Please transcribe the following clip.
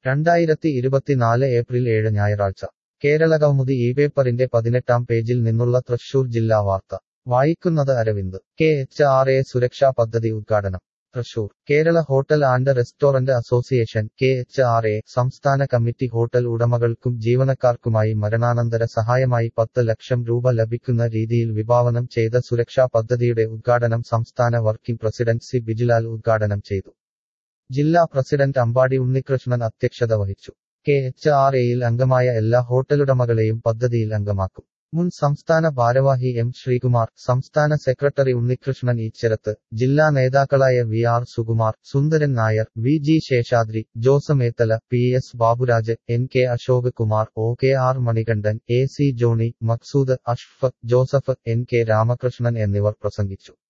2024 April 7 ഞായറാഴ്ച കേരളകൗമുദി ഈ പേപ്പറിന്റെ 18-ാം പേജിൽ നിന്നുള്ള തൃശൂർ ജില്ലാ വാർത്ത വായിക്കുന്നത് അരവിന്ദ്. KHRA സുരക്ഷാ പദ്ധതി ഉദ്ഘാടനം. Thrissur. Kerala hotel and restaurant association KHRA സംസ്ഥാന കമ്മിറ്റി ഹോട്ടൽ ഉടമകൾക്കും ജീവനക്കാർക്കുമായി മരണാനന്തര സഹായമായി 10 ലക്ഷം രൂപ ലഭിക്കുന്ന രീതിയിൽ വിഭാവനം ചെയ്ത സുരക്ഷാ പദ്ധതിയുടെ ഉദ്ഘാടനം സംസ്ഥാന വർക്കിംഗ് പ്രസിഡന്റ് സി ബിജിലാൽ ഉദ്ഘാടനം ചെയ്തു. ജില്ലാ പ്രസിഡന്റ് അമ്പാടി ഉണ്ണികൃഷ്ണൻ അധ്യക്ഷത വഹിച്ചു. KHRAയിൽ അംഗമായ എല്ലാ ഹോട്ടലുടമകളെയും പദ്ധതിയിൽ അംഗമാക്കും. മുൻ സംസ്ഥാന ഭാരവാഹി M ശ്രീകുമാർ, സംസ്ഥാന സെക്രട്ടറി ഉണ്ണികൃഷ്ണൻ ഈച്ചരത്ത്, ജില്ലാ നേതാക്കളായ VR Sukumar, Sundaran Nair, VG Seshadri, Jose Methala, PS Baburaj, NK Ashok Kumar, OKR Manikandan, AC Johny, Maksood, Ashfaq, Joseph, NK Ramakrishnan എന്നിവർ പ്രസംഗിച്ചു.